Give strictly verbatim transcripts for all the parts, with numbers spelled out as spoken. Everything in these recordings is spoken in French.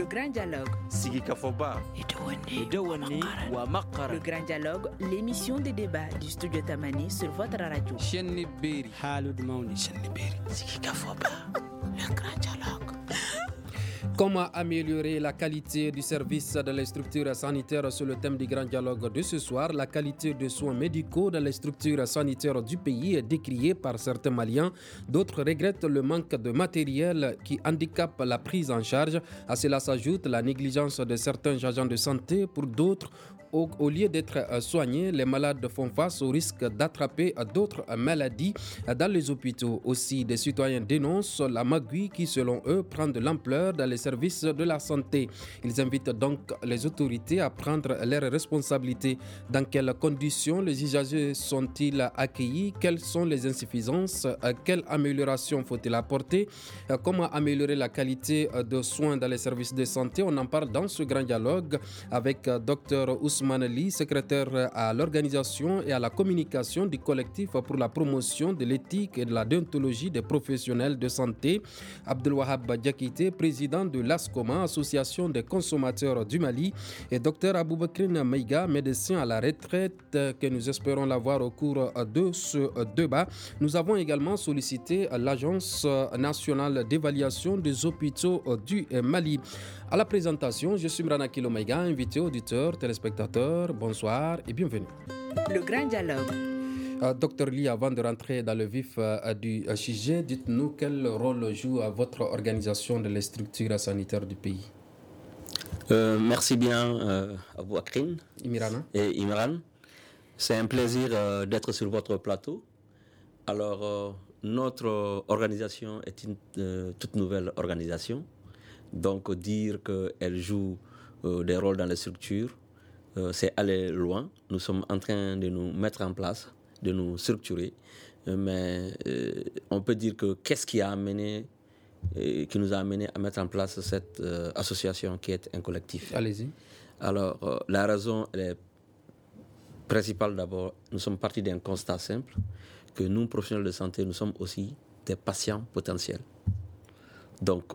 grand dialogue. Sigi Kafoba. Idawani wa Makara. Le grand dialogue, l'émission des débats du studio Tamani sur votre radio. Chenni Beri. Halud Mauni. Chenni Beri. Sigi Kafoba. Le grand dialogue. Comment améliorer la qualité du service dans les structures sanitaires? Sur le thème du grand dialogue de ce soir, la qualité des soins médicaux dans les structures sanitaires du pays est décriée par certains Maliens. D'autres regrettent le manque de matériel qui handicape la prise en charge. À cela s'ajoute la négligence de certains agents de santé. Pour d'autres, Au, au lieu d'être soignés, les malades font face au risque d'attraper d'autres maladies dans les hôpitaux. Aussi, des citoyens dénoncent la magouille qui, selon eux, prend de l'ampleur dans les services de la santé. Ils invitent donc les autorités à prendre leurs responsabilités. Dans quelles conditions les usagers sont-ils accueillis? Quelles sont les insuffisances? Quelle amélioration faut-il apporter? Comment améliorer la qualité de soins dans les services de santé? On en parle dans ce grand dialogue avec Dr Ousmane Ali, secrétaire à l'organisation et à la communication du collectif pour la promotion de l'éthique et de la déontologie des professionnels de santé, Abdelwahab Diakité, président de l'ASCOMA, Association des consommateurs du Mali, et Dr Aboubakrine Meiga, médecin à la retraite, que nous espérons l'avoir au cours de ce débat. Nous avons également sollicité l'Agence nationale d'évaluation des hôpitaux du Mali. À la présentation, je suis Mrana Kilo Meiga, invité auditeur, téléspectateur. Bonsoir et bienvenue. Le grand dialogue. Euh, Docteur Ly, avant de rentrer dans le vif euh, du euh, sujet, dites-nous quel rôle joue euh, votre organisation dans les structures sanitaires du pays. Euh, merci bien euh, Abou Akrine Imirana. et Imran. C'est un plaisir euh, d'être sur votre plateau. Alors, euh, notre organisation est une euh, toute nouvelle organisation. Donc, dire qu'elle joue euh, des rôles dans les structures, euh, c'est aller loin. Nous sommes en train de nous mettre en place, de nous structurer. Euh, mais euh, on peut dire que qu'est-ce qui a amené, euh, qui nous a amené à mettre en place cette euh, association qui est un collectif? Allez-y. Alors, euh, la raison elle est principale d'abord. Nous sommes partis d'un constat simple, que nous, professionnels de santé, nous sommes aussi des patients potentiels. Donc,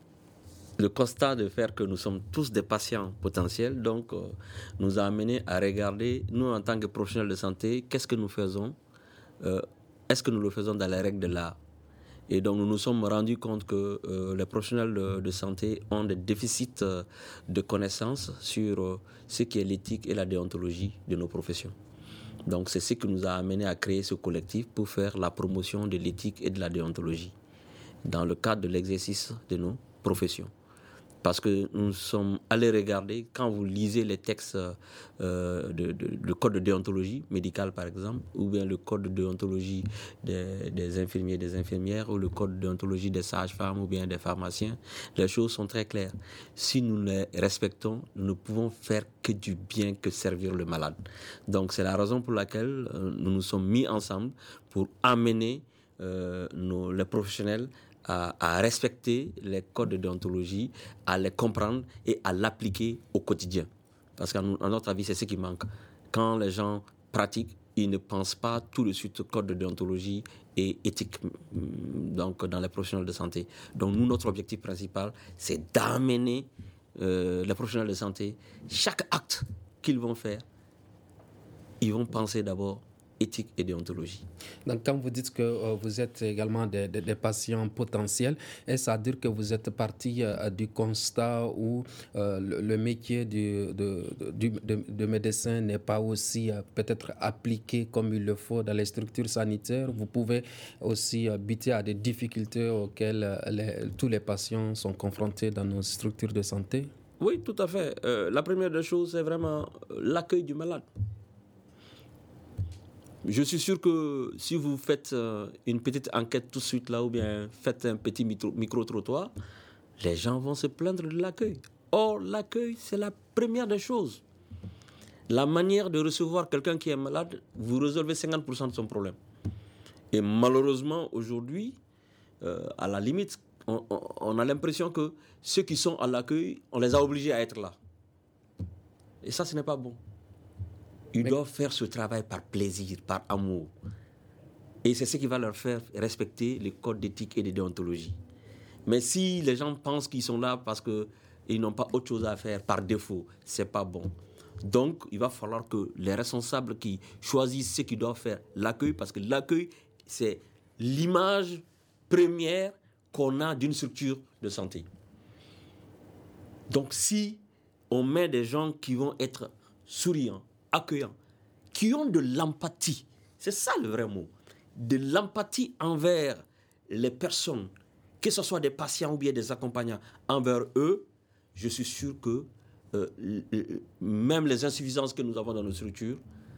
le constat de faire que nous sommes tous des patients potentiels, donc, euh, nous a amené à regarder, nous, en tant que professionnels de santé, qu'est-ce que nous faisons? euh, Est-ce que nous le faisons dans les règles de l'art? Et donc, nous nous sommes rendus compte que euh, les professionnels de, de santé ont des déficits euh, de connaissances sur euh, ce qui est l'éthique et la déontologie de nos professions. Donc, c'est ce qui nous a amené à créer ce collectif pour faire la promotion de l'éthique et de la déontologie dans le cadre de l'exercice de nos professions. Parce que nous sommes allés regarder, quand vous lisez les textes, euh, de, de, le code de déontologie médicale par exemple, ou bien le code de déontologie des, des infirmiers, des infirmières, ou le code de déontologie des sages-femmes ou bien des pharmaciens, les choses sont très claires. Si nous les respectons, nous ne pouvons faire que du bien, que servir le malade. Donc c'est la raison pour laquelle euh, nous nous sommes mis ensemble pour amener euh, nos, les professionnels À, à respecter les codes de déontologie, à les comprendre et à l'appliquer au quotidien. Parce qu'à notre avis, c'est ce qui manque. Quand les gens pratiquent, ils ne pensent pas tout de suite au code de déontologie et éthique, donc dans les professionnels de santé. Donc nous, notre objectif principal, c'est d'amener euh, les professionnels de santé, chaque acte qu'ils vont faire, ils vont penser d'abord éthique et déontologie. Donc, quand vous dites que euh, vous êtes également des, des, des patients potentiels, est-ce à dire que vous êtes parti euh, du constat où euh, le, le métier du, de, de, de, de médecin n'est pas aussi euh, peut-être appliqué comme il le faut dans les structures sanitaires? Vous pouvez aussi euh, buter à des difficultés auxquelles euh, les, tous les patients sont confrontés dans nos structures de santé? Oui, tout à fait. Euh, la première des choses, c'est vraiment l'accueil du malade. Je suis sûr que si vous faites euh, une petite enquête tout de suite là, ou bien faites un petit micro, micro-trottoir, les gens vont se plaindre de l'accueil. Or, l'accueil, c'est la première des choses. La manière de recevoir quelqu'un qui est malade, vous résolvez cinquante pour cent de son problème. Et malheureusement, aujourd'hui, euh, à la limite, on, on, on a l'impression que ceux qui sont à l'accueil, on les a obligés à être là. Et ça, ce n'est pas bon. Ils Mais... doivent faire ce travail par plaisir, par amour. Et c'est ce qui va leur faire respecter les codes d'éthique et de déontologie. Mais si les gens pensent qu'ils sont là parce que et ils n'ont pas autre chose à faire par défaut, c'est pas bon. Donc, il va falloir que les responsables qui choisissent ce qu'ils doivent faire, l'accueil, parce que l'accueil, c'est l'image première qu'on a d'une structure de santé. Donc, si on met des gens qui vont être souriants, accueillants, qui ont de l'empathie, c'est ça le vrai mot, de l'empathie envers les personnes, que ce soit des patients ou bien des accompagnants, envers eux, je suis sûr que euh, même les insuffisances que nous avons dans nos structures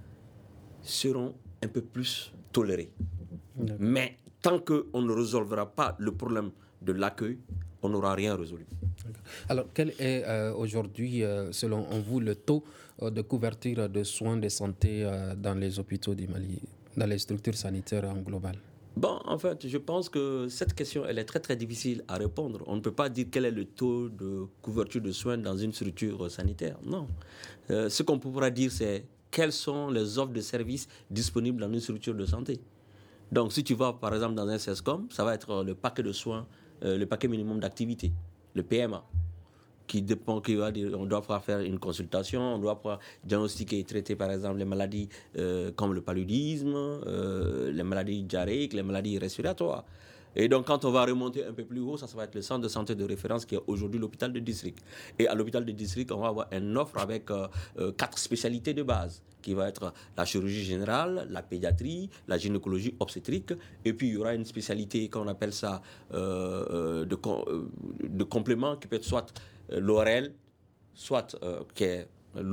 seront un peu plus tolérées. D'accord. Mais tant qu'on ne résolvera pas le problème de l'accueil, on n'aura rien résolu. Alors, quel est euh, aujourd'hui, euh, selon vous, le taux euh, de couverture de soins de santé euh, dans les hôpitaux du Mali, dans les structures sanitaires en global? Bon, en fait, je pense que cette question, elle est très, très difficile à répondre. On ne peut pas dire quel est le taux de couverture de soins dans une structure sanitaire. Non. Euh, ce qu'on pourra dire, c'est quelles sont les offres de services disponibles dans une structure de santé. Donc, si tu vas, par exemple, dans un CESCOM, ça va être le paquet de soins, euh, le paquet minimum d'activité, le P M A, qui dépend, qui va dire, on doit pouvoir faire une consultation, on doit pouvoir diagnostiquer et traiter, par exemple, les maladies euh, comme le paludisme, euh, les maladies diarrhéiques, les maladies respiratoires. Et donc, quand on va remonter un peu plus haut, ça, ça va être le centre de santé de référence qui est aujourd'hui l'hôpital de district. Et à l'hôpital de district, on va avoir une offre avec euh, euh, quatre spécialités de base, qui va être la chirurgie générale, la pédiatrie, la gynécologie obstétrique, et puis il y aura une spécialité qu'on appelle ça euh, de, com- de complément, qui peut être soit euh, l'O R L, soit euh, qui est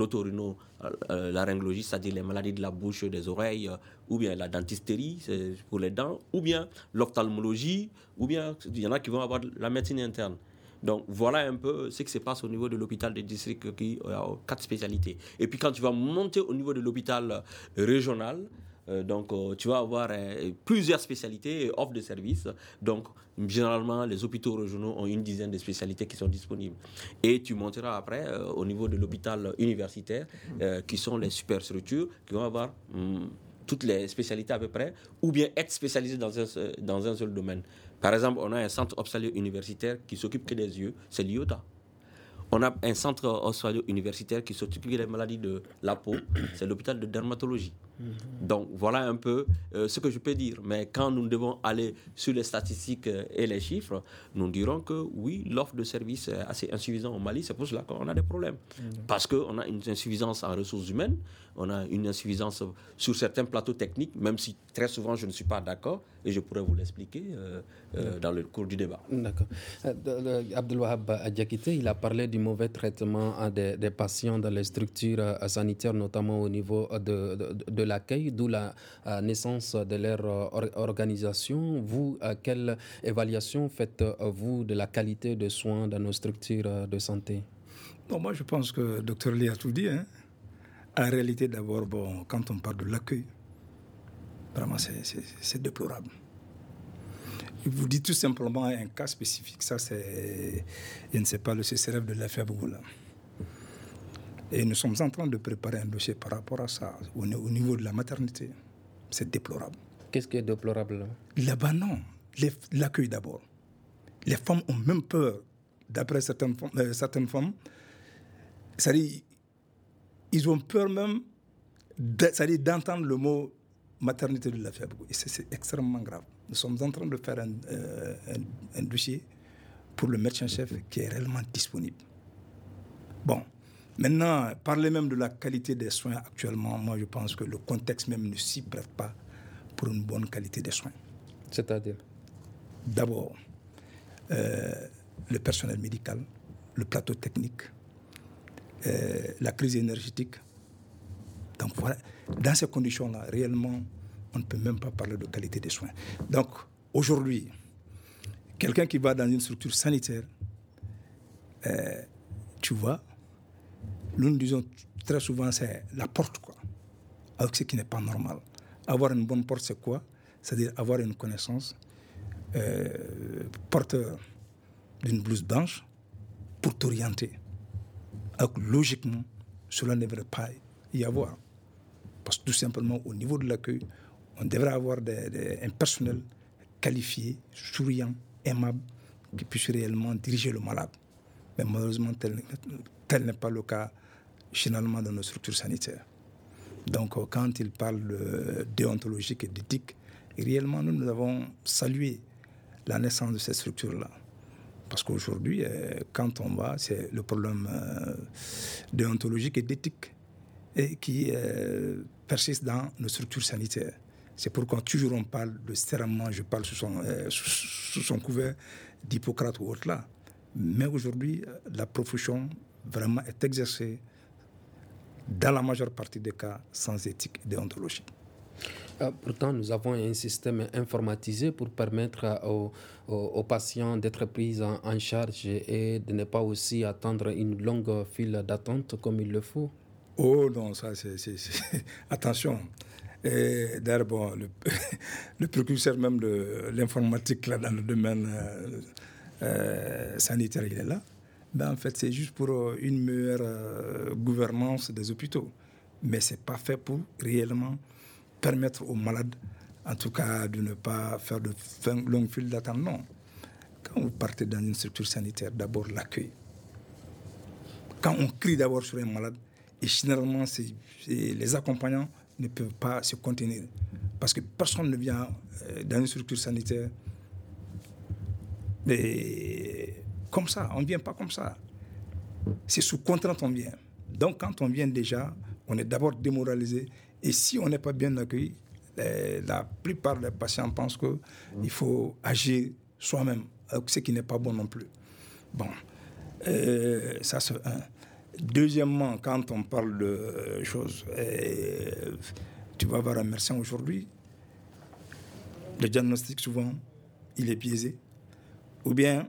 l'otorhinolaryngologie, euh, c'est-à-dire les maladies de la bouche, des oreilles, euh, ou bien la dentisterie, c'est pour les dents, ou bien l'ophtalmologie, ou bien il y en a qui vont avoir la médecine interne. Donc voilà un peu ce qui se passe au niveau de l'hôpital de district qui a quatre spécialités. Et puis quand tu vas monter au niveau de l'hôpital régional, euh, donc euh, tu vas avoir euh, plusieurs spécialités et offres de services. Donc généralement les hôpitaux régionaux ont une dizaine de spécialités qui sont disponibles. Et tu monteras après euh, au niveau de l'hôpital universitaire, euh, qui sont les superstructures, qui vont avoir hum, toutes les spécialités à peu près, ou bien être spécialisés dans un, dans un seul domaine. Par exemple, on a un centre ophtalmique universitaire qui s'occupe que des yeux, c'est l'I O T A. On a un centre ophtalmique universitaire qui s'occupe des maladies de la peau, c'est l'hôpital de dermatologie. Mm-hmm. Donc voilà un peu euh, ce que je peux dire. Mais quand nous devons aller sur les statistiques euh, et les chiffres, nous dirons que oui, l'offre de services est assez insuffisante au Mali. C'est pour cela qu'on a des problèmes. Mm-hmm. Parce qu'on a une insuffisance en ressources humaines, on a une insuffisance sur certains plateaux techniques, même si très souvent je ne suis pas d'accord, et je pourrais vous l'expliquer euh, euh, dans le cours du débat. D'accord. Euh, Abdelwahab Adjakité, il a parlé du mauvais traitement des, des patients dans les structures euh, sanitaires, notamment au niveau de, de, de l'accueil, d'où la euh, naissance de leur euh, or, organisation. Vous, euh, quelle évaluation faites-vous de la qualité de soins dans nos structures euh, de santé? Non, moi, je pense que le docteur Lee a tout dit. Hein. En réalité, d'abord, bon, quand on parle de l'accueil, vraiment, c'est, c'est, c'est déplorable. Je vous dis tout simplement un cas spécifique. Ça, c'est, je ne sais pas, le C C R F de l'A F A Bougoula. Et nous sommes en train de préparer un dossier par rapport à ça, au, au niveau de la maternité. C'est déplorable. Qu'est-ce qui est déplorable là? Là-bas, non. Les, l'accueil d'abord. Les femmes ont même peur, d'après certaines, euh, certaines femmes. C'est-à-dire, ils ont peur même de, c'est-à-dire d'entendre le mot maternité de la F A Bougoula. Et c'est, c'est extrêmement grave. Nous sommes en train de faire un, euh, un, un dossier pour le médecin-chef qui est réellement disponible. Bon. Maintenant, parler même de la qualité des soins actuellement, moi je pense que le contexte même ne s'y prête pas pour une bonne qualité des soins. C'est-à-dire? D'abord, euh, le personnel médical, le plateau technique, euh, la crise énergétique. Donc voilà, dans ces conditions-là, réellement, on ne peut même pas parler de qualité des soins. Donc aujourd'hui, quelqu'un qui va dans une structure sanitaire, euh, tu vois, nous nous disons très souvent c'est la porte, quoi. Alors ce qui n'est pas normal. Avoir une bonne porte, c'est quoi? C'est-à-dire avoir une connaissance, euh, porteur d'une blouse blanche pour t'orienter. Alors que logiquement, cela ne devrait pas y avoir. Parce que tout simplement, au niveau de l'accueil, on devrait avoir des, des, un personnel qualifié, souriant, aimable, qui puisse réellement diriger le malade. Mais malheureusement, tel, tel n'est pas le cas généralement dans nos structures sanitaires. Donc, quand il parle de déontologique et d'éthique, réellement, nous, nous avons salué la naissance de ces structures-là. Parce qu'aujourd'hui, quand on va, c'est le problème déontologique et d'éthique et qui persiste dans nos structures sanitaires. C'est pourquoi toujours on parle de serment, je parle sous son, euh, sous, sous son couvert d'Hippocrate ou autre là. Mais aujourd'hui, la profession vraiment est exercée dans la majeure partie des cas sans éthique et déontologie. Euh, pourtant, nous avons un système informatisé pour permettre aux, aux, aux patients d'être pris en, en charge et de ne pas aussi attendre une longue file d'attente comme il le faut. Oh non, ça c'est... c'est, c'est... Attention. Et d'ailleurs, bon, le, le précurseur même de l'informatique là, dans le domaine euh, euh, sanitaire, il est là. Ben, en fait, c'est juste pour une meilleure euh, gouvernance des hôpitaux. Mais ce n'est pas fait pour réellement permettre aux malades, en tout cas, de ne pas faire de longues files d'attente. Non. Quand vous partez dans une structure sanitaire, d'abord l'accueil. Quand on crie d'abord sur un malade, et généralement, c'est, c'est les accompagnants ne peuvent pas se contenir. Parce que personne ne vient dans une structure sanitaire et comme ça. On ne vient pas comme ça. C'est sous contrainte qu'on vient. Donc, quand on vient déjà, on est d'abord démoralisé. Et si on n'est pas bien accueilli, les, la plupart des patients pensent qu'il faut agir soi-même, ce qui n'est pas bon non plus. Bon, euh, ça c'est un. Deuxièmement, quand on parle de choses, euh, tu vas voir un médecin aujourd'hui, le diagnostic souvent, il est biaisé. Ou bien,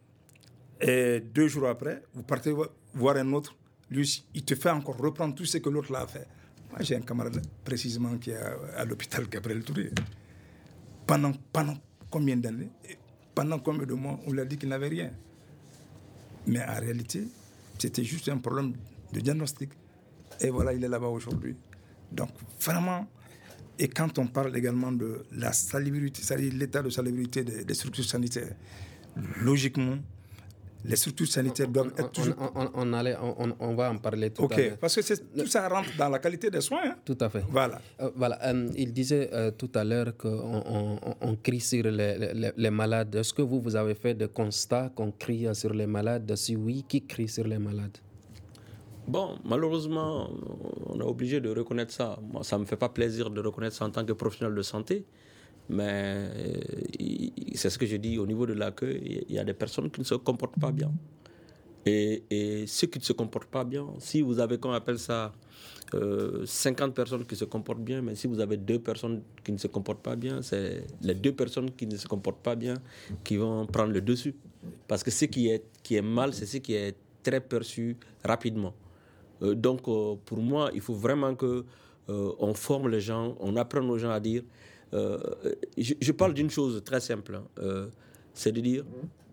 et deux jours après, vous partez voir un autre, lui, il te fait encore reprendre tout ce que l'autre l'a fait. Moi, j'ai un camarade précisément qui est à, à l'hôpital Gabriel Touré. Pendant, pendant combien d'années, pendant combien de mois, on lui a dit qu'il n'avait rien. Mais en réalité, c'était juste un problème de diagnostic. Et voilà, il est là-bas aujourd'hui. Donc, vraiment, et quand on parle également de la salubrité, c'est-à-dire l'état de salubrité des, des structures sanitaires, logiquement, les structures sanitaires on, doivent on, être toujours... On, on, on, allait, on, on va en parler tout okay, à l'heure. Ok, parce que c'est, tout ça rentre dans la qualité des soins. Hein. Tout à fait. Voilà. Euh, voilà. Euh, il disait euh, tout à l'heure qu'on on, on crie sur les, les, les malades. Est-ce que vous, vous avez fait des constats qu'on crie sur les malades? Si oui, qui crie sur les malades? Bon, malheureusement, on est obligé de reconnaître ça. Moi, ça ne me fait pas plaisir de reconnaître ça en tant que professionnel de santé, mais c'est ce que je dis, au niveau de l'accueil, il y a des personnes qui ne se comportent pas bien. Et, et ceux qui ne se comportent pas bien, si vous avez, qu'on appelle ça, euh, cinquante personnes qui se comportent bien, mais si vous avez deux personnes qui ne se comportent pas bien, c'est les deux personnes qui ne se comportent pas bien qui vont prendre le dessus. Parce que ce qui est, qui est mal, c'est ce qui est très perçu rapidement. Euh, donc, euh, pour moi, il faut vraiment qu'on euh, forme les gens, on apprenne aux gens à dire... Euh, je, je parle d'une chose très simple, hein, euh, c'est de dire,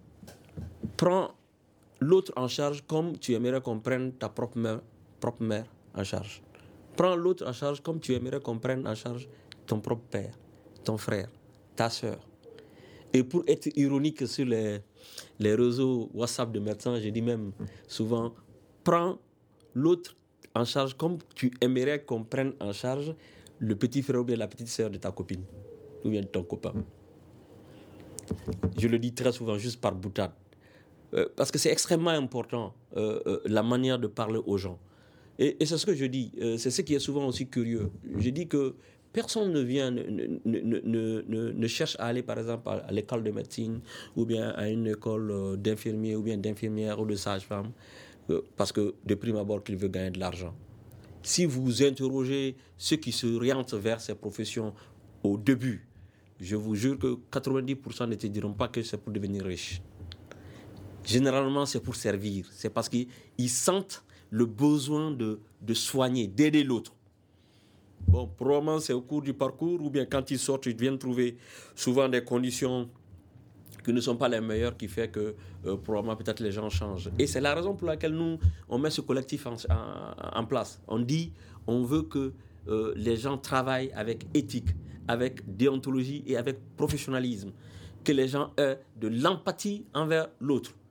prends l'autre en charge comme tu aimerais qu'on prenne ta propre mère, propre mère en charge. Prends l'autre en charge comme tu aimerais qu'on prenne en charge ton propre père, ton frère, ta soeur. Et pour être ironique sur les, les réseaux WhatsApp de médecins, je dis même souvent, prends l'autre en charge comme tu aimerais qu'on prenne en charge le petit frère ou bien la petite sœur de ta copine ou bien de ton copain. Je le dis très souvent, juste par boutade. Euh, parce que c'est extrêmement important, euh, euh, la manière de parler aux gens. Et, et c'est ce que je dis, euh, c'est ce qui est souvent aussi curieux. Je dis que personne ne vient, ne, ne, ne, ne, ne, ne cherche à aller, par exemple, à, à l'école de médecine ou bien à une école euh, d'infirmier ou bien d'infirmière ou de sage-femme euh, parce que, de prime abord, qu'il veut gagner de l'argent. Si vous interrogez ceux qui s'orientent vers ces professions au début, je vous jure que quatre-vingt-dix pour cent ne te diront pas que c'est pour devenir riche. Généralement, c'est pour servir. C'est parce qu'ils sentent le besoin de, de soigner, d'aider l'autre. Bon, probablement, c'est au cours du parcours ou bien quand ils sortent, ils viennent trouver souvent des conditions qui ne sont pas les meilleures, qui fait que euh, probablement peut-être les gens changent. Et c'est la raison pour laquelle nous, on met ce collectif en, en, en place. On dit, on veut que euh, les gens travaillent avec éthique, avec déontologie et avec professionnalisme. Que les gens aient de l'empathie envers l'autre.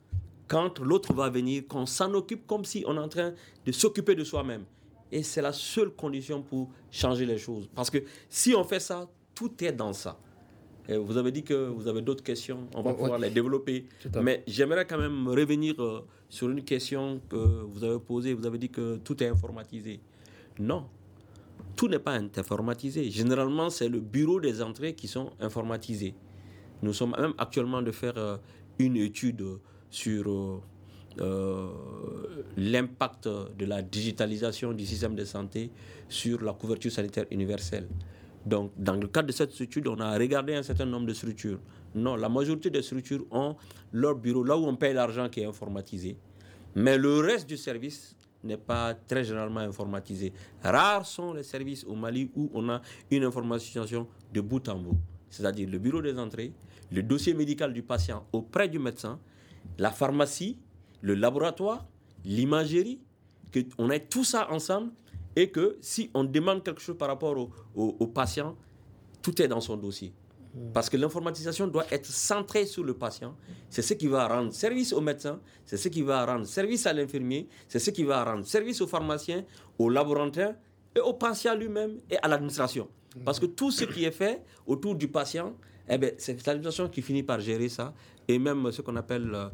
quand l'autre va venir, qu'on s'en occupe comme si on est en train de s'occuper de soi-même. Et c'est la seule condition pour changer les choses. Parce que si on fait ça, tout est dans ça. Et vous avez dit que vous avez d'autres questions, on va ouais, pouvoir ouais. les développer. Mais j'aimerais quand même revenir euh, sur une question que vous avez posée. Vous avez dit que tout est informatisé. Non, tout n'est pas informatisé. Généralement, c'est le bureau des entrées qui sont informatisés. Nous sommes même actuellement de faire euh, une étude sur euh, euh, l'impact de la digitalisation du système de santé sur la couverture sanitaire universelle. Donc, dans le cadre de cette étude, on a regardé un certain nombre de structures. Non, la majorité des structures ont leur bureau, là où on paye l'argent qui est informatisé. Mais le reste du service n'est pas très généralement informatisé. Rares sont les services au Mali où on a une informatisation de bout en bout. C'est-à-dire le bureau des entrées, le dossier médical du patient auprès du médecin, la pharmacie, le laboratoire, l'imagerie, qu'on ait tout ça ensemble et que si on demande quelque chose par rapport au, au, au patient, tout est dans son dossier. Parce que l'informatisation doit être centrée sur le patient. C'est ce qui va rendre service au médecin, c'est ce qui va rendre service à l'infirmier, c'est ce qui va rendre service au pharmacien, au laboratoire et au patient lui-même et à l'administration. Parce que tout ce qui est fait autour du patient, eh bien, c'est l'administration qui finit par gérer ça. Et même ce qu'on appelle, euh,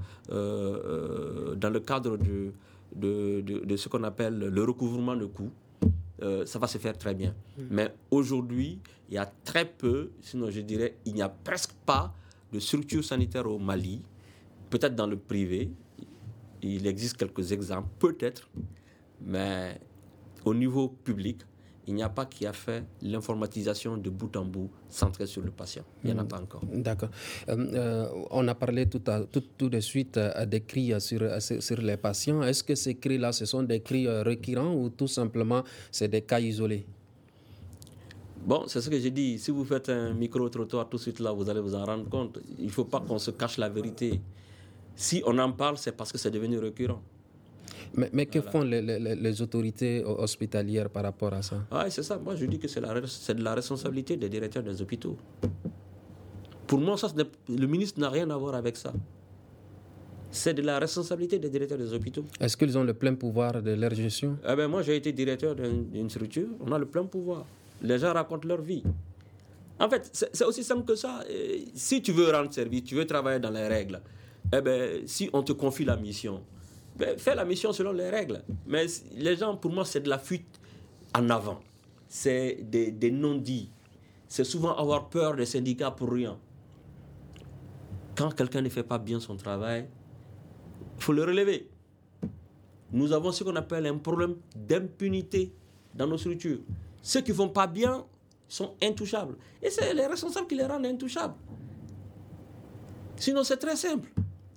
euh, dans le cadre de, de, de, de ce qu'on appelle le recouvrement de coûts, euh, ça va se faire très bien. Mmh. Mais aujourd'hui, il y a très peu, sinon je dirais, il n'y a presque pas de structure sanitaire au Mali. Peut-être dans le privé, il existe quelques exemples, peut-être, mais au niveau public, il n'y a pas qui a fait l'informatisation de bout en bout centrée sur le patient. Il n'y en a pas encore. D'accord. Euh, euh, on a parlé tout, à, tout, tout de suite euh, des cris sur, sur, sur les patients. Est-ce que ces cris-là, ce sont des cris euh, récurrents ou tout simplement c'est des cas isolés? Bon, c'est ce que j'ai dit. Si vous faites un micro-trottoir tout de suite là, vous allez vous en rendre compte. Il ne faut pas qu'on se cache la vérité. Si on en parle, c'est parce que c'est devenu récurrent. Mais, mais que voilà. font les, les, les autorités hospitalières par rapport à ça? Ah, c'est ça. Moi, je dis que c'est, la, c'est de la responsabilité des directeurs des hôpitaux. Pour moi, ça, le ministre n'a rien à voir avec ça. C'est de la responsabilité des directeurs des hôpitaux. Est-ce qu'ils ont le plein pouvoir de leur gestion? Eh ben, moi, j'ai été directeur d'une, d'une structure. On a le plein pouvoir. Les gens racontent leur vie. En fait, c'est, c'est aussi simple que ça. Et si tu veux rendre service, tu veux travailler dans les règles, eh ben, si on te confie la mission, ben, fais la mission selon les règles. Mais les gens, pour moi, c'est de la fuite en avant. C'est des, des non-dits. C'est souvent avoir peur des syndicats pour rien. Quand quelqu'un ne fait pas bien son travail, il faut le relever. Nous avons ce qu'on appelle un problème d'impunité dans nos structures. Ceux qui ne font pas bien sont intouchables. Et c'est les responsables qui les rendent intouchables. Sinon, c'est très simple.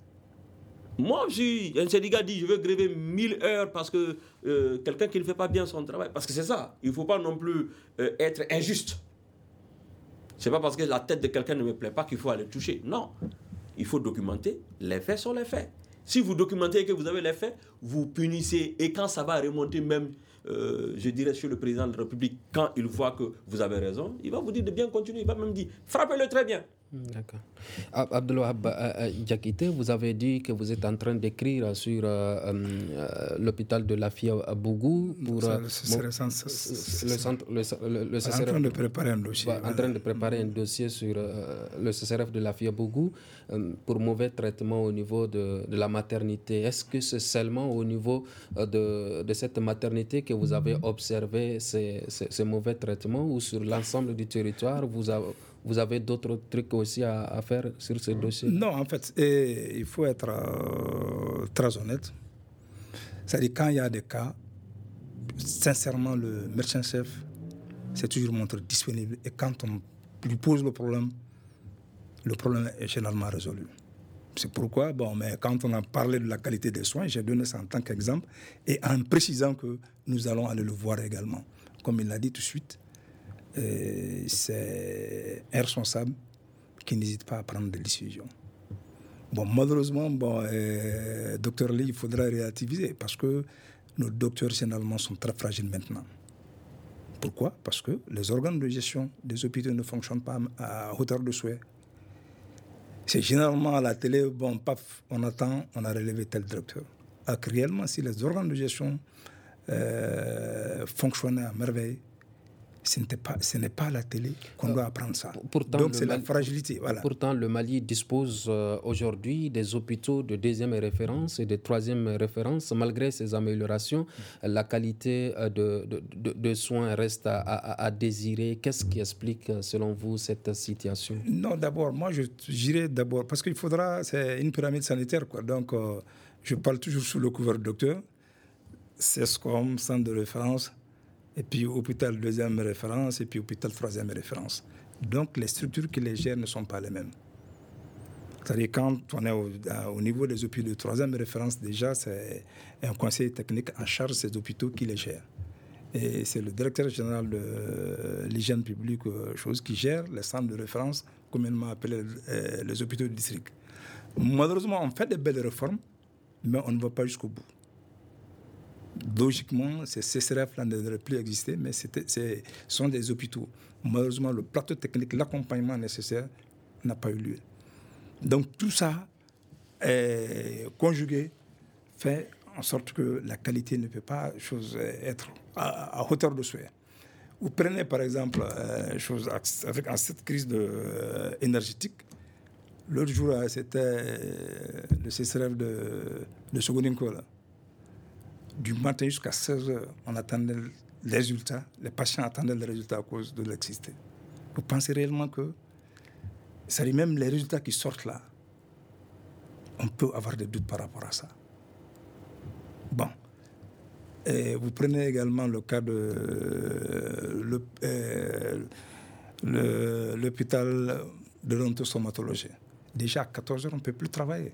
Moi, si un syndicat dit je veux gréver mille heures parce que euh, quelqu'un qui ne fait pas bien son travail, parce que c'est ça, il ne faut pas non plus euh, être injuste. Ce n'est pas parce que la tête de quelqu'un ne me plaît pas qu'il faut aller toucher. Non, il faut documenter. Les faits sont les faits. Si vous documentez que vous avez les faits, vous punissez. Et quand ça va remonter même, euh, je dirais, sur le président de la République, quand il voit que vous avez raison, il va vous dire de bien continuer. Il va même dire, frappez-le très bien. D'accord. Abdelwahab Diakité, vous avez dit que vous êtes en train d'écrire sur euh, euh, l'hôpital de Lafia à Bougou pour ça, euh, le C C R S, bon, le centre, le, le, le C C R F, en train de préparer un dossier. En train de préparer un dossier sur euh, le C C R F de Lafia Bougou euh, pour mauvais traitement au niveau de, de la maternité. Est-ce que c'est seulement au niveau euh, de, de cette maternité que vous avez observé ces, ces, ces mauvais traitements ou sur l'ensemble du territoire vous avez Vous avez d'autres trucs aussi à, à faire sur ce dossier? Non, en fait, et il faut être euh, très honnête. C'est-à-dire, quand il y a des cas, sincèrement, le médecin-chef s'est toujours montré disponible. Et quand on lui pose le problème, le problème est généralement résolu. C'est pourquoi, bon, mais quand on a parlé de la qualité des soins, j'ai donné ça en tant qu'exemple, et en précisant que nous allons aller le voir également. Comme il l'a dit tout de suite, Euh, c'est un responsable qui n'hésite pas à prendre des décisions. Bon, malheureusement, bon, euh, docteur Lee, il faudra relativiser parce que nos docteurs généralement sont très fragiles maintenant. Pourquoi? Parce que les organes de gestion des hôpitaux ne fonctionnent pas à hauteur de souhait. C'est généralement à la télé, bon, paf, on attend, on a relevé tel directeur. Alors que réellement, si les organes de gestion euh, fonctionnaient à merveille, ce, pas, ce n'est pas à la télé qu'on doit apprendre ça. Pourtant, Donc c'est Mali, la fragilité. Voilà. Pourtant, le Mali dispose euh, aujourd'hui des hôpitaux de deuxième référence et de troisième référence. Malgré ces améliorations, mmh. la qualité euh, de, de, de, de soins reste à, à, à désirer. Qu'est-ce qui explique, selon vous, cette situation? Non, d'abord, moi, je dirais d'abord, parce qu'il faudra, c'est une pyramide sanitaire, quoi. Donc, euh, je parle toujours sous le couvert de docteur. C E S C O M, centre de référence, et puis hôpital deuxième référence, et puis hôpital troisième référence. Donc, les structures qui les gèrent ne sont pas les mêmes. C'est-à-dire, quand on est au, au niveau des hôpitaux de troisième référence, déjà, c'est un conseil technique en charge de ces hôpitaux qui les gère. Et c'est le directeur général de l'hygiène publique, chose qui gère les centres de référence, communément appelés euh, les hôpitaux de district. Malheureusement, on fait des belles réformes, mais on ne va pas jusqu'au bout. Logiquement, ces C C R F-là ne devraient plus exister, mais ce sont des hôpitaux. Malheureusement, le plateau technique, l'accompagnement nécessaire n'a pas eu lieu. Donc tout ça, est conjugué, fait en sorte que la qualité ne peut pas chose, être à, à hauteur de souhait. Vous prenez par exemple euh, chose, avec cette crise de, euh, énergétique. L'autre jour, c'était euh, le C C R F de, de Sogodinko, là. Du matin jusqu'à seize heures, on attendait les résultats. Les patients attendaient les résultats à cause de l'électricité. Vous pensez réellement que, ça dit même les résultats qui sortent là, on peut avoir des doutes par rapport à ça. Bon. Et vous prenez également le cas de euh, le, euh, le, l'hôpital de l'odontostomatologie. Déjà à quatorze heures, on ne peut plus travailler.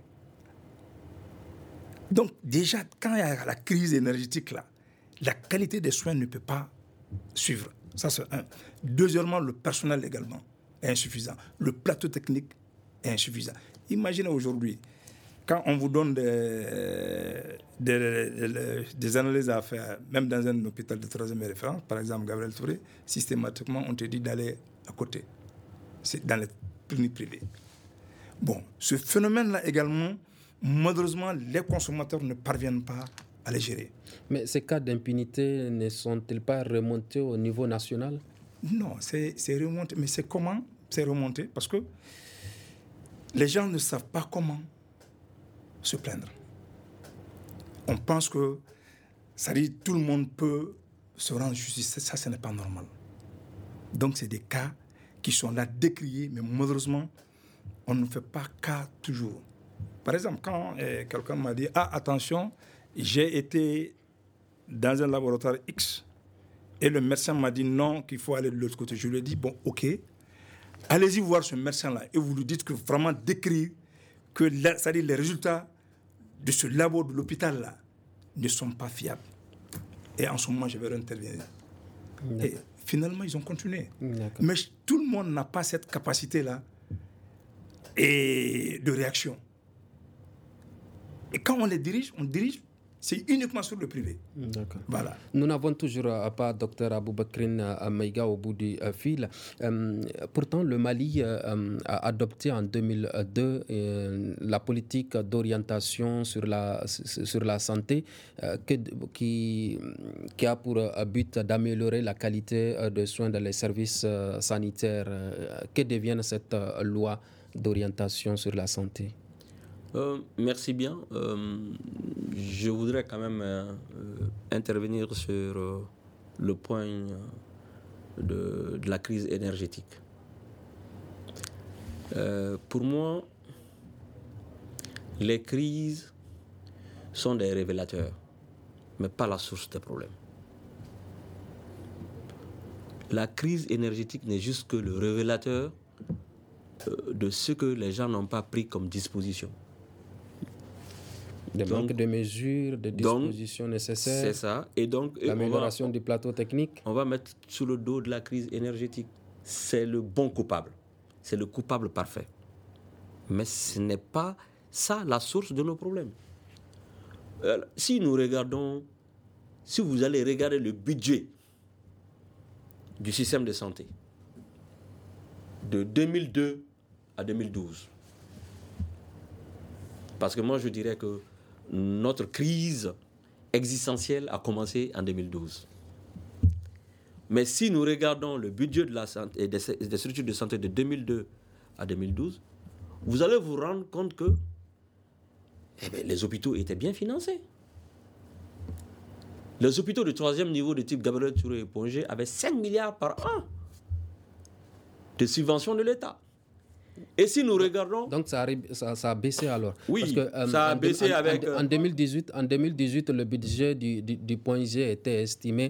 Donc, déjà, quand il y a la crise énergétique, là, la qualité des soins ne peut pas suivre. Ça, c'est un. Deuxièmement, le personnel également est insuffisant. Le plateau technique est insuffisant. Imaginez aujourd'hui, quand on vous donne des, des, des, des analyses à faire, même dans un hôpital de troisième référence, par exemple, Gabriel Touré, systématiquement, on te dit d'aller à côté. C'est dans les cliniques privées. Bon, ce phénomène-là également, malheureusement, les consommateurs ne parviennent pas à les gérer. Mais ces cas d'impunité ne sont-ils pas remontés au niveau national? Non, c'est, c'est remonté. Mais c'est comment c'est remonté? Parce que les gens ne savent pas comment se plaindre. On pense que, ça dit, tout le monde peut se rendre justice. Ça, ce n'est pas normal. Donc, c'est des cas qui sont là décriés, mais malheureusement, on ne fait pas cas toujours. Par exemple, quand eh, quelqu'un m'a dit « Ah, attention, j'ai été dans un laboratoire X et le médecin m'a dit non, qu'il faut aller de l'autre côté. » Je lui ai dit « Bon, ok, allez-y voir ce médecin-là et vous lui dites que vraiment décrire que la, c'est-à-dire les résultats de ce labo de l'hôpital-là ne sont pas fiables. » Et en ce moment, je vais intervenir. Et finalement, ils ont continué. D'accord. Mais tout le monde n'a pas cette capacité-là et de réaction. Et quand on les dirige, on dirige, c'est uniquement sur le privé. D'accord. Voilà. Nous n'avons toujours pas Dr Aboubakrine Maïga au bout du fil. Euh, pourtant, le Mali euh, a adopté en deux mille deux euh, la politique d'orientation sur la, sur la santé euh, que, qui, qui a pour but d'améliorer la qualité de soins dans les services sanitaires. Que devienne cette loi d'orientation sur la santé? Euh, merci bien. Euh, je voudrais quand même euh, intervenir sur euh, le point de, de la crise énergétique. Euh, pour moi, les crises sont des révélateurs, mais pas la source des problèmes. La crise énergétique n'est juste que le révélateur euh, de ce que les gens n'ont pas pris comme disposition. Des manques de mesures, de dispositions donc, nécessaires. C'est ça. Et donc, l'amélioration du plateau technique. On va mettre sous le dos de la crise énergétique. C'est le bon coupable. C'est le coupable parfait. Mais ce n'est pas ça la source de nos problèmes. Alors, si nous regardons, si vous allez regarder le budget du système de santé de deux mille deux à deux mille douze, Parce que moi, je dirais que notre crise existentielle a commencé en deux mille douze. Mais si nous regardons le budget de la santé et des, des structures de santé de deux mille deux à deux mille douze, vous allez vous rendre compte que eh bien, les hôpitaux étaient bien financés. Les hôpitaux de troisième niveau de type Gabriel Touré et Pongé avaient cinq milliards par an de subventions de l'État. Et si nous regardons... Donc ça a, ça, ça a baissé alors. Oui, parce que, euh, ça a en, baissé en, avec... En, en, deux mille dix-huit, en deux mille dix-huit, le budget du, du, du point G était estimé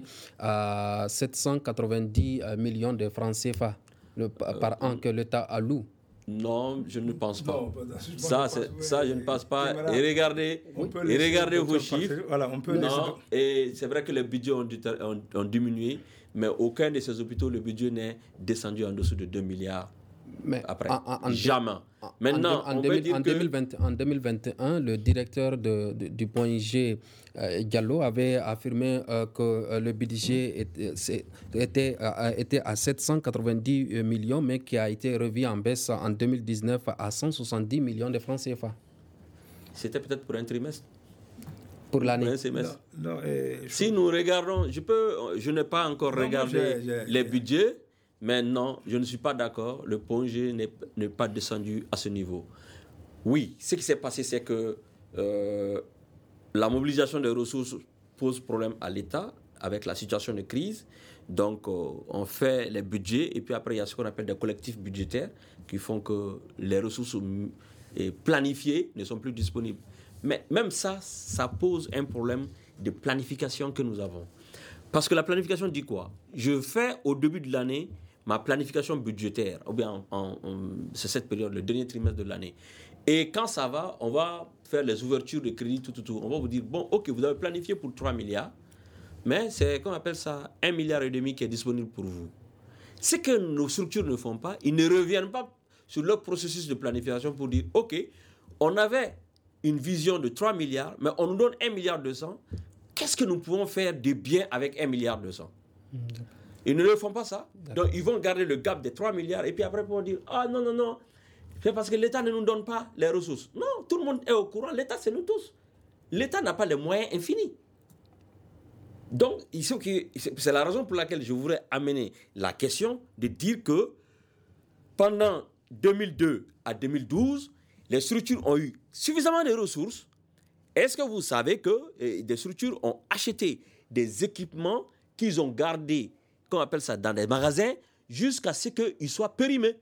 à sept cent quatre-vingt-dix millions de francs C F A le, euh, par an que l'État alloue. Non, je ne pense pas. Non, ça, c'est, ça, je ne pense pas. Et regardez, et regardez vos chiffres. Voilà, on peut non, et c'est vrai que les budgets ont, ont, ont diminué, mais aucun de ces hôpitaux, le budget n'est descendu en dessous de deux milliards. Mais après, en, en, jamais. En, Maintenant, en, on deux, peut en, dire en, que... deux mille vingt, en deux mille vingt et un, le directeur de, de, du point G, euh, Diallo, avait affirmé euh, que euh, le budget était, était, euh, était à sept cent quatre-vingt-dix millions, mais qui a été revu en baisse en deux mille dix-neuf à cent soixante-dix millions de francs C F A. C'était peut-être pour un trimestre. Pour l'année. Pour un semestre. Non, non, eh, si nous regardons, je, peux, je n'ai pas encore non, regardé moi, j'ai, j'ai, les budgets. Mais non, je ne suis pas d'accord. Le point G n'est, n'est pas descendu à ce niveau. Oui, ce qui s'est passé, c'est que euh, la mobilisation des ressources pose problème à l'État avec la situation de crise. Donc, euh, on fait les budgets et puis après, il y a ce qu'on appelle des collectifs budgétaires qui font que les ressources planifiées ne sont plus disponibles. Mais même ça, ça pose un problème de planification que nous avons. Parce que la planification dit quoi? Je fais au début de l'année ma planification budgétaire, ou bien en, en, en, c'est cette période, le dernier trimestre de l'année. Et quand ça va, on va faire les ouvertures de crédit, tout, tout, tout. On va vous dire, bon, ok, vous avez planifié pour trois milliards, mais c'est, qu'on appelle ça, un milliard et demi qui est disponible pour vous. Ce que nos structures ne font pas, ils ne reviennent pas sur leur processus de planification pour dire, ok, on avait une vision de trois milliards, mais on nous donne un milliard deux cents. Qu'est-ce que nous pouvons faire de bien avec un milliard deux cents? Ils ne le font pas ça. Donc, ils vont garder le gap des trois milliards et puis après, ils vont dire, ah non, non, non, c'est parce que l'État ne nous donne pas les ressources. Non, tout le monde est au courant. L'État, c'est nous tous. L'État n'a pas les moyens infinis. Donc, il faut que, c'est la raison pour laquelle je voudrais amener la question de dire que pendant deux mille deux à deux mille douze, les structures ont eu suffisamment de ressources. Est-ce que vous savez que eh, des structures ont acheté des équipements qu'ils ont gardés, qu'on appelle ça, dans des magasins, jusqu'à ce qu'ils soient périmés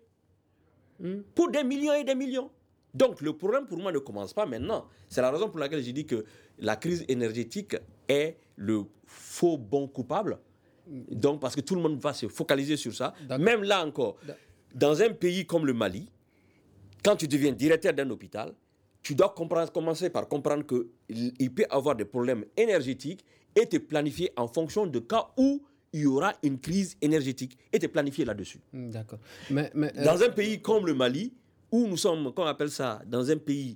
mm. pour des millions et des millions. Donc, le problème pour moi ne commence pas maintenant. C'est la raison pour laquelle j'ai dit que la crise énergétique est le faux bon coupable. Donc, parce que tout le monde va se focaliser sur ça. D'accord. Même là encore, D'accord. dans un pays comme le Mali, quand tu deviens directeur d'un hôpital, tu dois comprendre, commencer par comprendre qu'il peut y avoir des problèmes énergétiques et te planifier en fonction de cas où il y aura une crise énergétique et te planifier là-dessus. D'accord. Mais, mais, euh... Dans un pays comme le Mali, où nous sommes, qu'on appelle ça, dans un pays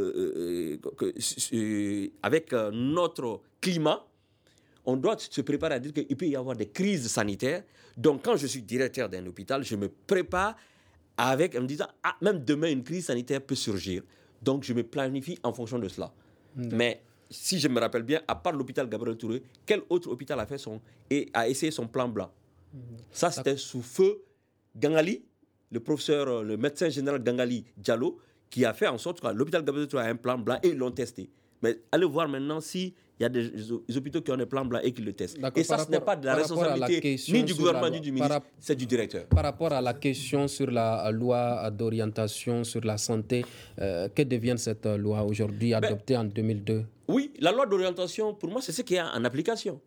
euh, euh, euh, avec euh, notre climat, on doit se préparer à dire qu'il peut y avoir des crises sanitaires. Donc, quand je suis directeur d'un hôpital, je me prépare avec, en me disant, ah, même demain, une crise sanitaire peut surgir. Donc, je me planifie en fonction de cela. D'accord. Mais si je me rappelle bien, à part l'hôpital Gabriel Touré, quel autre hôpital a fait son et a essayé son plan blanc? Ça, c'était sous feu Gangali, le professeur, le médecin général Gangali Diallo, qui a fait en sorte que l'hôpital Gabriel Touré a un plan blanc et ils l'ont testé. Mais allez voir maintenant s'il y a des, des hôpitaux qui ont des plans blancs et qui le testent. D'accord, et ça, ce rapport, n'est pas de la responsabilité ni du gouvernement ni du ministre, par, c'est du directeur. Par rapport à la question sur la loi d'orientation sur la santé, euh, que devient cette loi aujourd'hui adoptée ben, en deux mille deux? Oui, la loi d'orientation, pour moi, c'est ce qui est en application.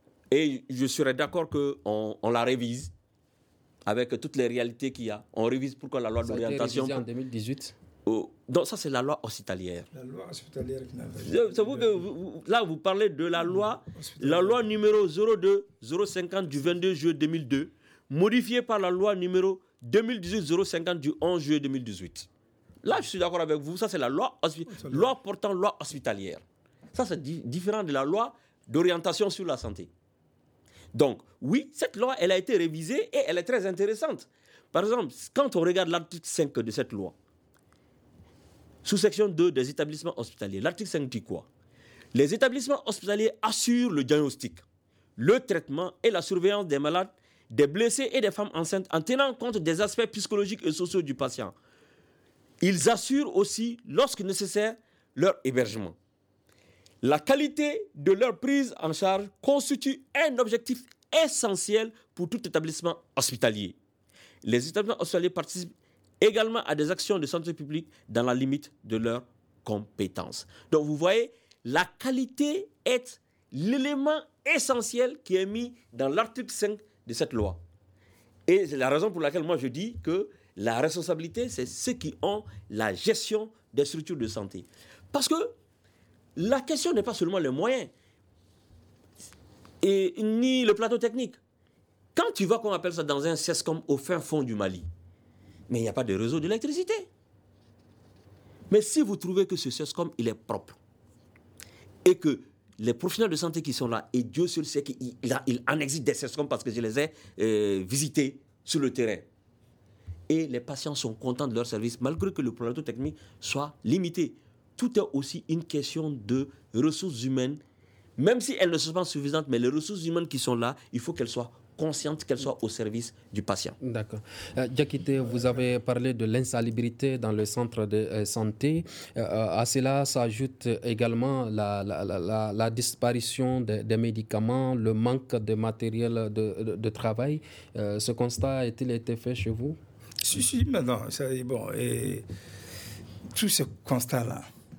Et je serais d'accord qu'on on la révise avec toutes les réalités qu'il y a. On révise pourquoi la loi ça d'orientation... Ça a été révisé en deux mille dix-huit. Oh, donc ça, c'est la loi hospitalière. La loi hospitalière qui n'a pas... C'est vous que vous, là, vous parlez de la loi, la loi numéro zéro deux zéro cinquante du vingt-deux juillet deux mille deux, modifiée par la loi numéro deux mille dix-huit zéro cinquante du onze juillet deux mille dix-huit. Là, je suis d'accord avec vous. Ça, c'est la loi, hospi... loi portant loi hospitalière. Ça, c'est di- différent de la loi d'orientation sur la santé. Donc, oui, cette loi, elle a été révisée et elle est très intéressante. Par exemple, quand on regarde l'article cinq de cette loi, Sous-section deux des établissements hospitaliers. L'article cinq dit quoi? Les établissements hospitaliers assurent le diagnostic, le traitement et la surveillance des malades, des blessés et des femmes enceintes en tenant compte des aspects psychologiques et sociaux du patient. Ils assurent aussi, lorsque nécessaire, leur hébergement. La qualité de leur prise en charge constitue un objectif essentiel pour tout établissement hospitalier. Les établissements hospitaliers participent également à des actions de santé publique dans la limite de leurs compétences. Donc vous voyez, la qualité est l'élément essentiel qui est mis dans l'article cinq de cette loi. Et c'est la raison pour laquelle moi je dis que la responsabilité, c'est ceux qui ont la gestion des structures de santé. Parce que la question n'est pas seulement les moyens, et, ni le plateau technique. Quand tu vas, qu'on appelle ça, dans un CESCOM au fin fond du Mali, mais il n'y a pas de réseau d'électricité. Mais si vous trouvez que ce CESCOM, il est propre, et que les professionnels de santé qui sont là, et Dieu seul sait qu'il il, il en existe des CESCOM parce que je les ai euh, visités sur le terrain, et les patients sont contents de leur service, malgré que le plateau technique soit limité. Tout est aussi une question de ressources humaines, même si elles ne sont pas suffisantes, mais les ressources humaines qui sont là, il faut qu'elles soient conscientes, qu'elles soient au service du patient. D'accord. Euh, Diakité, vous avez parlé de l'insalubrité dans le centre de euh, santé. Euh, à cela s'ajoute également la, la, la, la disparition de, des médicaments, le manque de matériel de, de, de travail. Euh, ce constat a-t-il été fait chez vous? Si, si, mais non, c'est bon. Et tous ces constats-là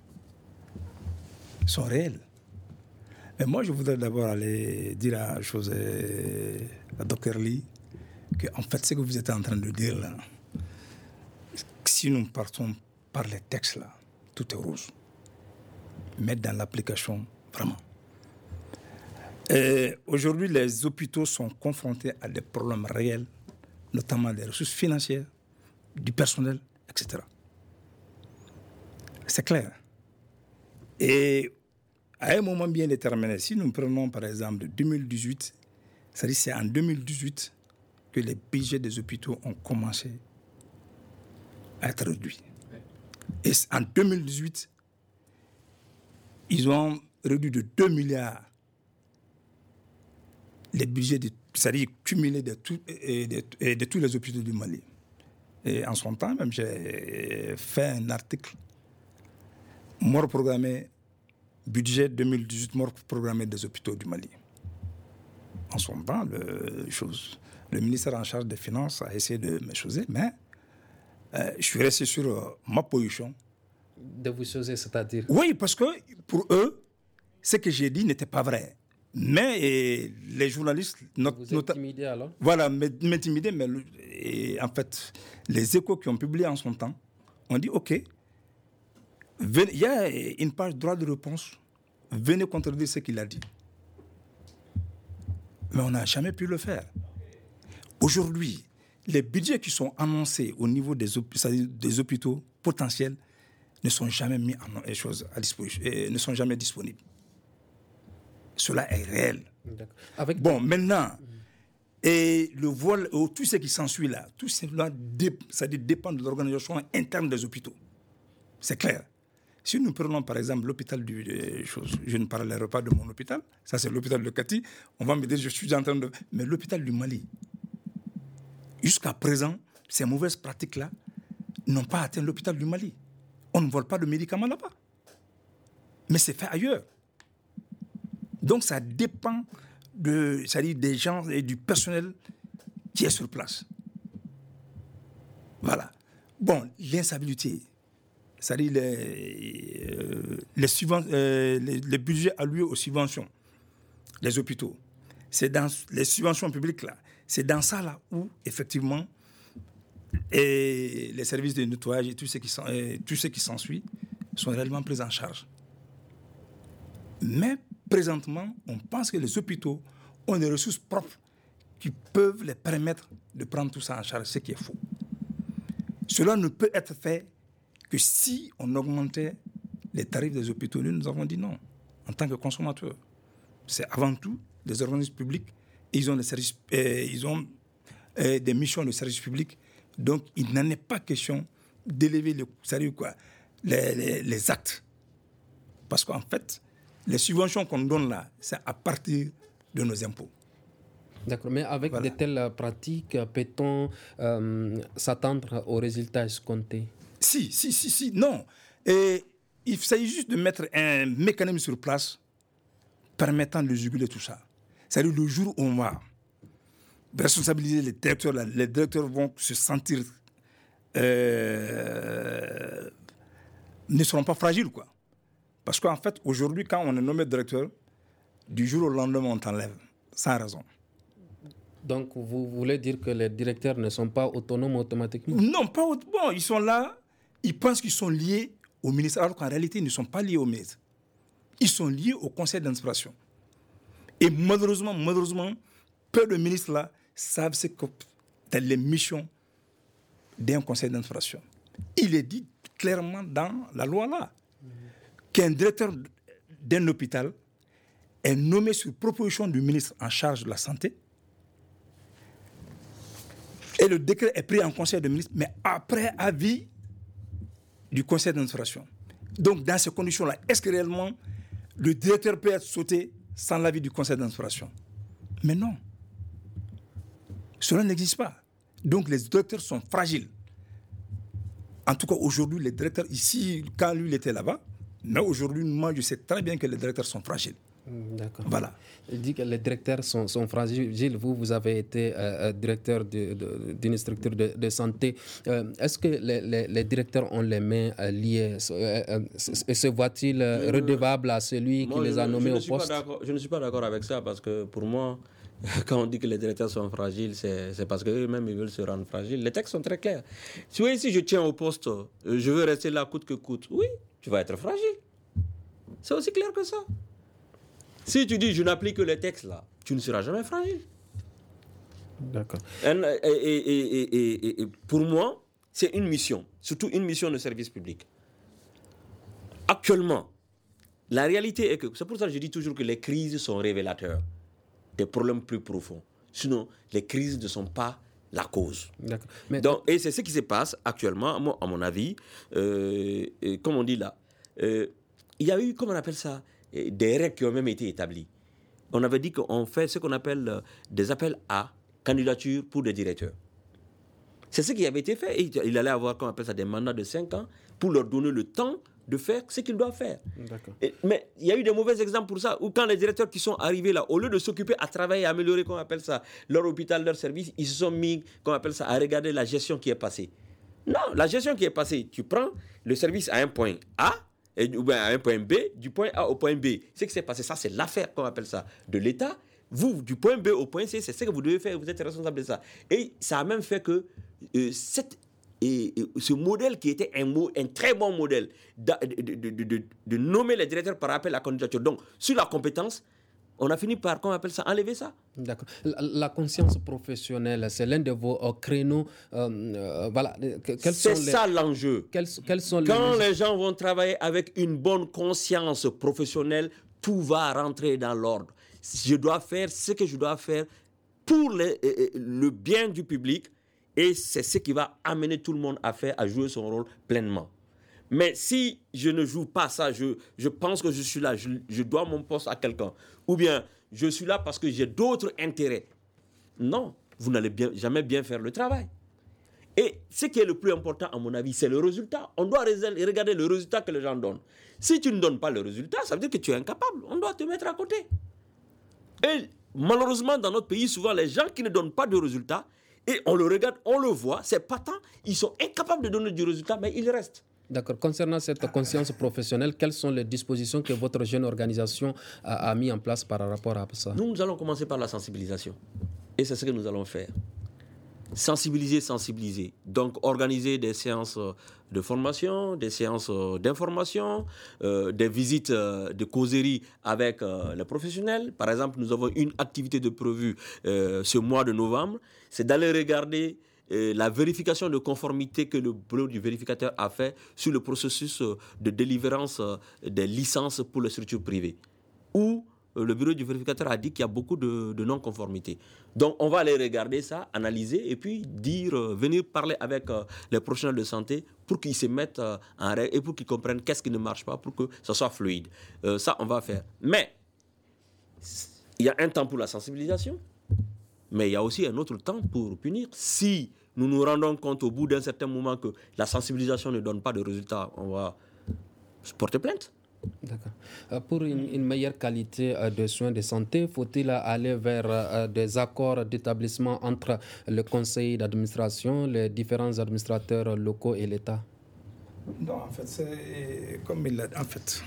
sont réels. Mais moi, je voudrais d'abord aller dire une chose à Docteur Lee, qu'en fait, ce que vous êtes en train de dire là, si nous partons par les textes là, tout est rose. Mais dans l'application, vraiment. Et aujourd'hui, les hôpitaux sont confrontés à des problèmes réels, notamment des ressources financières, du personnel, et cetera. C'est clair. Et à un moment bien déterminé, si nous prenons par exemple deux mille dix-huit, c'est-à-dire c'est en deux mille dix-huit que les budgets des hôpitaux ont commencé à être réduits. Et en deux mille dix-huit, ils ont réduit de deux milliards les budgets, de, c'est-à-dire cumulés de, tout, de, de, de tous les hôpitaux du Mali. Et en son temps, même, j'ai fait un article, mort programmé, budget deux mille dix-huit, mort programmé des hôpitaux du Mali. En son temps, le, chose, le ministère en charge des Finances a essayé de me choisir, mais euh, je suis resté sur euh, ma position. De vous choisir, c'est-à-dire? Oui, parce que pour eux, ce que j'ai dit n'était pas vrai. Mais et, les journalistes... Not, vous êtes intimidé alors? Voilà, m'intimider, mais et, en fait, les Échos qui ont publié en son temps ont dit, OK, il y a une page droit de réponse, venez contredire ce qu'il a dit. Mais on n'a jamais pu le faire. Aujourd'hui, les budgets qui sont annoncés au niveau des, des hôpitaux potentiels ne sont jamais mis en choses à disposition, et ne sont jamais disponibles. Cela est réel. Avec bon, maintenant, et le vol, tout ce qui s'ensuit là, tout cela ça dépend de l'organisation interne des hôpitaux. C'est clair. Si nous prenons par exemple l'hôpital du... Des choses, je ne parlerai pas de mon hôpital, ça c'est l'hôpital de Kati, on va me dire je suis en train de... Mais l'hôpital du Mali, jusqu'à présent, ces mauvaises pratiques-là n'ont pas atteint l'hôpital du Mali. On ne vole pas de médicaments là-bas. Mais c'est fait ailleurs. Donc ça dépend de, c'est-à-dire des gens et du personnel qui est sur place. Voilà. Bon, l'instabilité, c'est-à-dire les, euh, les, subven- euh, les, les budgets alloués aux subventions, les hôpitaux, c'est dans les subventions publiques là, c'est dans ça là où effectivement et les services de nettoyage et tout ce qui s'en, et tout ce qui s'ensuit sont réellement pris en charge. Mais présentement, on pense que les hôpitaux ont des ressources propres qui peuvent les permettre de prendre tout ça en charge, ce qui est faux. Cela ne peut être fait que si on augmentait les tarifs des hôpitaux. Nous, nous avons dit non, en tant que consommateurs. C'est avant tout des organismes publics, et ils ont des, services, euh, ils ont, euh, des missions de service public, donc il n'en est pas question d'élever le, sérieux quoi, les, les, les actes. Parce qu'en fait, les subventions qu'on donne là, c'est à partir de nos impôts. D'accord, mais avec voilà. de telles pratiques, peut-on euh, s'attendre aux résultats escomptés? Si, si, si, si, non. Et il s'agit juste de mettre un mécanisme sur place permettant de juguler tout ça. C'est-à-dire le jour où on va responsabiliser les directeurs, les directeurs vont se sentir... Euh, ne seront pas fragiles, quoi. Parce qu'en fait, aujourd'hui, quand on est nommé directeur, du jour au lendemain, on t'enlève, sans raison. Donc, vous voulez dire que les directeurs ne sont pas autonomes automatiquement? Non, pas automatiquement. Ils sont là, ils pensent qu'ils sont liés au ministre, alors qu'en réalité, ils ne sont pas liés au ministre. Ils sont liés au conseil d'administration. Et malheureusement, malheureusement, peu de ministres là savent ce que dans les missions d'un conseil d'administration. Il est dit clairement dans la loi là mmh. qu'un directeur d'un hôpital est nommé sur proposition du ministre en charge de la santé. Et le décret est pris en conseil de ministre, mais après avis du conseil d'administration. Donc, dans ces conditions-là, est-ce que réellement le directeur peut être sauté sans l'avis du conseil d'administration? Mais non. Cela n'existe pas. Donc, les directeurs sont fragiles. En tout cas, aujourd'hui, les directeurs, ici, quand lui, il était là-bas, mais aujourd'hui, moi, je sais très bien que les directeurs sont fragiles. D'accord. Voilà. Il dit que les directeurs sont, sont fragiles. Gilles, vous, vous avez été euh, directeur de, de, d'une structure de, de santé. Euh, est-ce que les, les, les directeurs ont les mains euh, liées euh, euh, et se voient-ils euh, redevables à celui moi, qui les a nommés au poste? Je ne suis pas d'accord avec ça parce que pour moi, quand on dit que les directeurs sont fragiles, c'est, c'est parce qu'eux-mêmes ils veulent se rendre fragiles. Les textes sont très clairs. Si oui, si je tiens au poste, je veux rester là coûte que coûte, oui, tu vas être fragile. C'est aussi clair que ça. Si tu dis je n'applique que les textes là, tu ne seras jamais fragile. D'accord. Et, et, et, et, et, et pour moi, c'est une mission, surtout une mission de service public. Actuellement, la réalité est que, c'est pour ça que je dis toujours que les crises sont révélateurs des problèmes plus profonds. Sinon, les crises ne sont pas la cause. D'accord. Mais Donc, et c'est ce qui se passe actuellement, moi, à mon avis, euh, et comme on dit là, euh, il y a eu, comment on appelle ça, des règles qui ont même été établies. On avait dit qu'on fait ce qu'on appelle des appels à candidature pour des directeurs. C'est ce qui avait été fait. Et il allait avoir, comment on appelle ça, des mandats de cinq ans pour leur donner le temps de faire ce qu'ils doivent faire. D'accord. Et, mais il y a eu des mauvais exemples pour ça, où quand les directeurs qui sont arrivés là, au lieu de s'occuper à travailler, à améliorer, comment on appelle ça, leur hôpital, leur service, ils se sont mis, comment on appelle ça, à regarder la gestion qui est passée. Non, la gestion qui est passée, tu prends le service à un point A, et, ou bien à un point B, du point A au point B. Ce qui s'est passé, ça c'est l'affaire, qu'on appelle ça, de l'État. Vous, du point B au point C, c'est ce que vous devez faire, vous êtes responsable de ça. Et ça a même fait que euh, cette, et, et, ce modèle qui était un, un très bon modèle de, de, de, de, de, de nommer les directeurs par appel à candidature, donc sur la compétence, on a fini par, comment on appelle ça, enlever ça. D'accord. La, la conscience professionnelle, c'est l'un de vos euh, créneaux. Euh, euh, voilà. Quels c'est sont ça les... l'enjeu. Quels, quels sont Quand les... les gens vont travailler avec une bonne conscience professionnelle, tout va rentrer dans l'ordre. Je dois faire ce que je dois faire pour les, euh, le bien du public, et c'est ce qui va amener tout le monde à faire, à jouer son rôle pleinement. Mais si je ne joue pas ça, je, je pense que je suis là, je, je dois mon poste à quelqu'un. Ou bien, je suis là parce que j'ai d'autres intérêts. Non, vous n'allez bien, jamais bien faire le travail. Et ce qui est le plus important, à mon avis, c'est le résultat. On doit regarder le résultat que les gens donnent. Si tu ne donnes pas le résultat, ça veut dire que tu es incapable. On doit te mettre à côté. Et malheureusement, dans notre pays, souvent, les gens qui ne donnent pas de résultat, et on le regarde, on le voit, c'est patent, ils sont incapables de donner du résultat, mais ils restent. D'accord. Concernant cette conscience professionnelle, quelles sont les dispositions que votre jeune organisation a, a mis en place par rapport à ça? Nous, nous allons commencer par la sensibilisation. Et c'est ce que nous allons faire. Sensibiliser, sensibiliser. Donc, organiser des séances de formation, des séances d'information, euh, des visites euh, de causerie avec euh, les professionnels. Par exemple, nous avons une activité de prévue euh, ce mois de novembre. C'est d'aller regarder Euh, la vérification de conformité que le bureau du vérificateur a fait sur le processus euh, de délivrance euh, des licences pour les structures privées. Où le bureau du vérificateur a dit qu'il y a beaucoup de, de non-conformités. Donc, on va aller regarder ça, analyser et puis dire, euh, venir parler avec euh, les professionnels de santé pour qu'ils se mettent euh, en règle et pour qu'ils comprennent qu'est-ce qui ne marche pas pour que ça soit fluide. Euh, ça, on va faire. Mais, il y a un temps pour la sensibilisation, mais il y a aussi un autre temps pour punir. Si nous nous rendons compte au bout d'un certain moment que la sensibilisation ne donne pas de résultat, on va se porter plainte. D'accord. Euh, pour une, une meilleure qualité euh, de soins de santé, faut-il aller vers euh, des accords d'établissement entre le conseil d'administration, les différents administrateurs locaux et l'État? Non, en fait, c'est comme il l'a dit, en fait.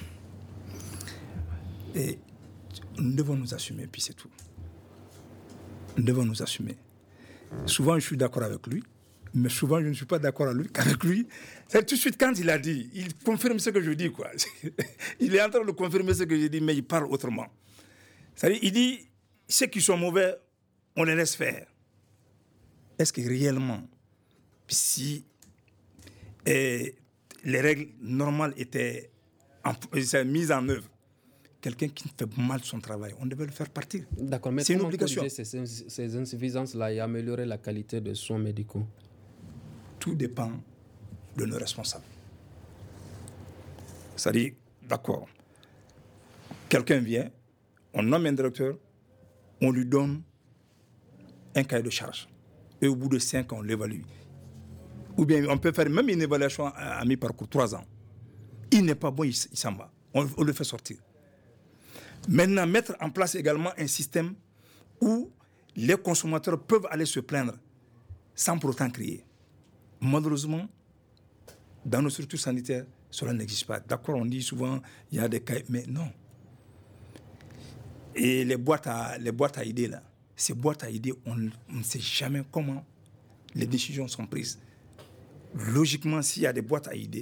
Et nous devons nous assumer, puis c'est tout. Nous devons nous assumer. Souvent, je suis d'accord avec lui, mais souvent, je ne suis pas d'accord avec lui. C'est tout de suite, quand il a dit, il confirme ce que je dis, quoi. Il est en train de confirmer ce que je dis, mais il parle autrement. C'est-à-dire, il dit, ceux qui sont mauvais, on les laisse faire. Est-ce que réellement, si eh, les règles normales étaient en, mises en œuvre, quelqu'un qui fait mal son travail, on devait le faire partir. D'accord, mais c'est comment une obligation. corriger ces, ces insuffisances-là et améliorer la qualité des soins médicaux? Tout dépend de nos responsables. C'est-à-dire, d'accord, quelqu'un vient, on nomme un directeur, on lui donne un cahier de charge. Et au bout de cinq ans, on l'évalue. Ou bien on peut faire même une évaluation à, à mi-parcours, trois ans. Il n'est pas bon, il, il s'en va. On, on le fait sortir. Maintenant, mettre en place également un système où les consommateurs peuvent aller se plaindre sans pour autant crier. Malheureusement, dans nos structures sanitaires, cela n'existe pas. D'accord, on dit souvent il y a des cas, mais non. Et les boîtes à, les boîtes à idées, là, ces boîtes à idées, on, on ne sait jamais comment les décisions sont prises. Logiquement, s'il y a des boîtes à idées,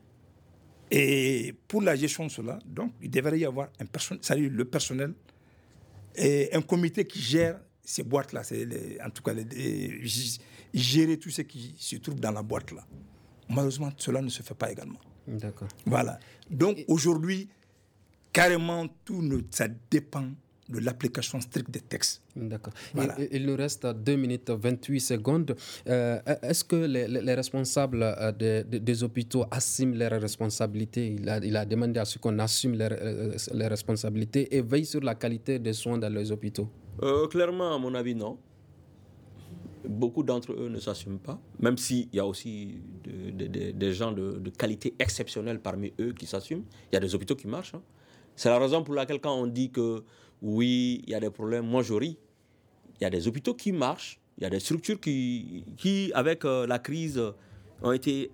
et pour la gestion de cela, donc, il devrait y avoir un personnel, c'est-à-dire le personnel, et un comité qui gère ces boîtes-là, c'est les, en tout cas, les, les, gérer tout ce qui se trouve dans la boîte-là. Malheureusement, cela ne se fait pas également. D'accord. Voilà. Donc, aujourd'hui, carrément, tout ne, ça dépend de l'application stricte des textes. D'accord. Voilà. Il, il nous reste deux minutes vingt-huit secondes. Euh, est-ce que les, les responsables des, des, des hôpitaux assument leurs responsabilités? Il a, il a demandé à ce qu'on assume les, les responsabilités et veille sur la qualité des soins dans les hôpitaux. Euh, clairement, à mon avis, non. Beaucoup d'entre eux ne s'assument pas, même s'il y a aussi de, de, de, des gens de, de qualité exceptionnelle parmi eux qui s'assument. Il y a des hôpitaux qui marchent. Hein. C'est la raison pour laquelle quand on dit que oui, il y a des problèmes, moi je ris. Il y a des hôpitaux qui marchent, il y a des structures qui, qui avec euh, la crise, ont été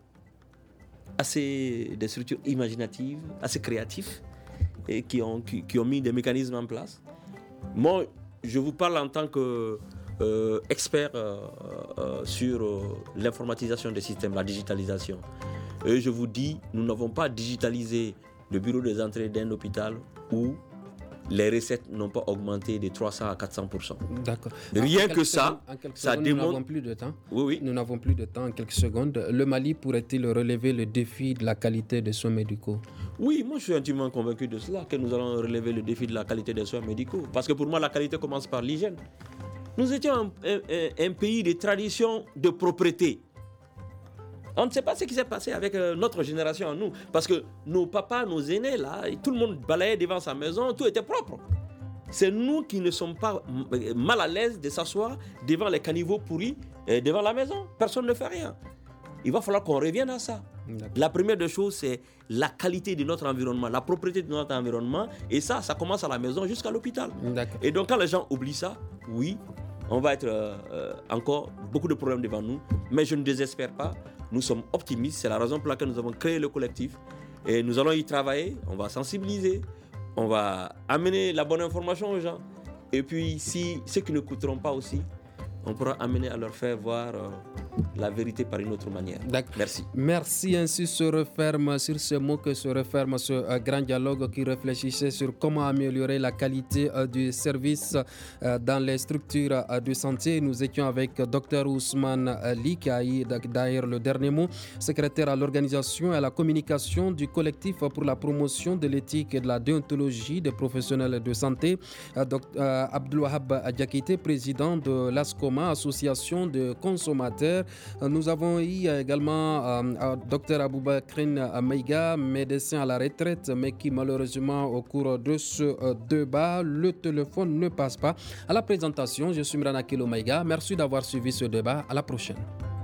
assez, des structures imaginatives, assez créatives, et qui ont, qui, qui ont mis des mécanismes en place. Moi, je vous parle en tant que euh, expert euh, euh, sur euh, l'informatisation des systèmes, la digitalisation. Et je vous dis, nous n'avons pas digitalisé le bureau des entrées d'un hôpital où les recettes n'ont pas augmenté de trois cents à quatre cents pour cent. D'accord. Rien que ça, secondes, ça secondes, démontre... Nous n'avons plus de temps. Oui, oui. Nous n'avons plus de temps, en quelques secondes. Le Mali pourrait-il relever le défi de la qualité des soins médicaux? Oui, moi je suis intimement convaincu de cela, que nous allons relever le défi de la qualité des soins médicaux. Parce que pour moi, la qualité commence par l'hygiène. Nous étions un, un, un pays de tradition de propreté. On ne sait pas ce qui s'est passé avec euh, notre génération à nous. Parce que nos papas, nos aînés, là, tout le monde balayait devant sa maison, tout était propre. C'est nous qui ne sommes pas mal à l'aise de s'asseoir devant les caniveaux pourris, euh, devant la maison. Personne ne fait rien. Il va falloir qu'on revienne à ça. D'accord. La première des choses, c'est la qualité de notre environnement, la propreté de notre environnement. Et ça, ça commence à la maison jusqu'à l'hôpital. D'accord. Et donc, quand les gens oublient ça, oui, on va être euh, euh, encore beaucoup de problèmes devant nous. Mais je ne désespère pas. Nous sommes optimistes. C'est la raison pour laquelle nous avons créé le collectif. Et nous allons y travailler. On va sensibiliser. On va amener la bonne information aux gens. Et puis, si ceux qui ne coûteront pas aussi, on pourra amener à leur faire voir euh, la vérité par une autre manière. D'accord. Merci. Merci. Ainsi se referme sur ce mot que se referme ce euh, grand dialogue qui réfléchissait sur comment améliorer la qualité euh, du service euh, dans les structures euh, de santé. Nous étions avec Dr Ousmane Ali, qui a eu d'ailleurs le dernier mot, secrétaire à l'organisation et à la communication du collectif pour la promotion de l'éthique et de la déontologie des professionnels de santé. Euh, euh, Abdelwahab Diakité, président de l'ASCOMA, association de consommateurs. Nous avons eu également euh, Dr Aboubakrin Maïga, médecin à la retraite, mais qui malheureusement au cours de ce euh, débat, le téléphone ne passe pas. À la présentation, je suis Mrana Kilo Maïga. Merci d'avoir suivi ce débat. À la prochaine.